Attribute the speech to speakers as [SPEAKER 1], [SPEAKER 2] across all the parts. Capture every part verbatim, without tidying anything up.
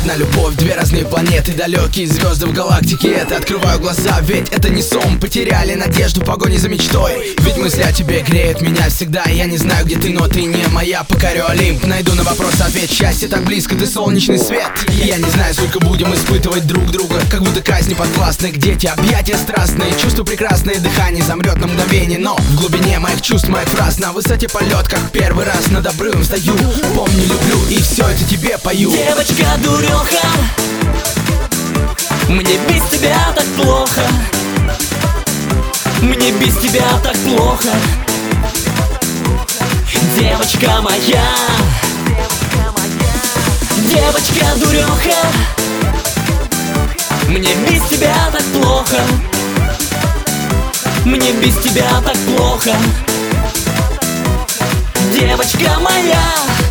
[SPEAKER 1] на любовь, две разные планеты, далекие звезды в галактике. Это открываю глаза, ведь это не сон. Потеряли надежду в погоне за мечтой. Ведь мысли о тебе греют меня всегда. Я не знаю, где ты, но ты не моя. Покорю Олимп, найду на вопрос ответ. Счастье так близко, ты солнечный свет. И я не знаю, сколько будем испытывать друг друга. Как будто казни подвластны, где те объятия страстные. Чувства прекрасные, дыхание замрет на мгновение. Но в глубине моих чувств, моих фраз, на высоте полет, как в первый раз над обрывом стою. Помню, люблю и все это тебе пою.
[SPEAKER 2] Девочка дуреха, мне без тебя так плохо. Мне без тебя так плохо. Девочка моя, девочка дуреха, мне без тебя так плохо. Мне без тебя так плохо. Девочка моя.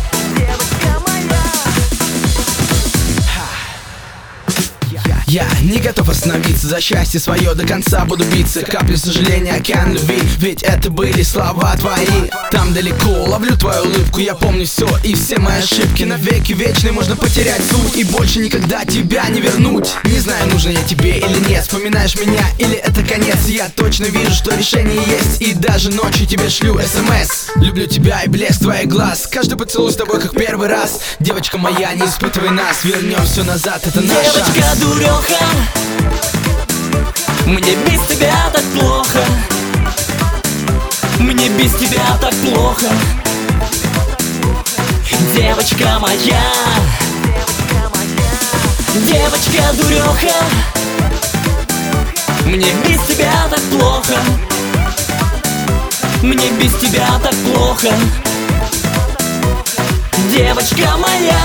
[SPEAKER 1] Я не готов остановиться, за счастье свое до конца буду биться. Капли сожаления, океан любви, ведь это были слова твои. Там далеко, ловлю твою улыбку, я помню все и все мои ошибки. Навеки вечные можно потерять суть и больше никогда тебя не вернуть. Не знаю, нужен я тебе или нет, вспоминаешь меня или это конец. Я точно вижу, что решение есть, и даже ночью тебе шлю смс. Люблю тебя и блеск твоих глаз, каждый поцелуй с тобой как первый раз. Девочка моя, не испытывай нас, вернем все назад, это наш шанс.
[SPEAKER 2] Девочка дуреха, мне без тебя так плохо. Мне без тебя так плохо. Девочка моя, девочка дуреха, мне без тебя так плохо. Мне без тебя так плохо. Девочка моя.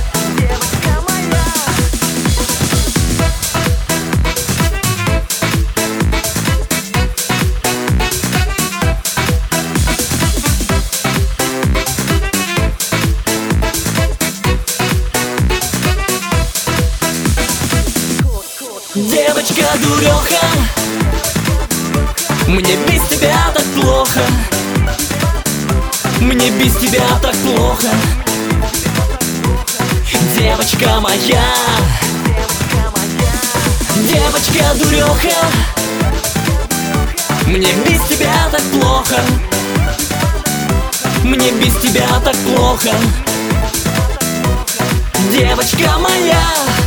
[SPEAKER 2] Девочка дуреха, мне без тебя так плохо. Мне без тебя так плохо. Девочка моя, девочка дуреха, мне без тебя так плохо. Мне без тебя так плохо. Девочка моя.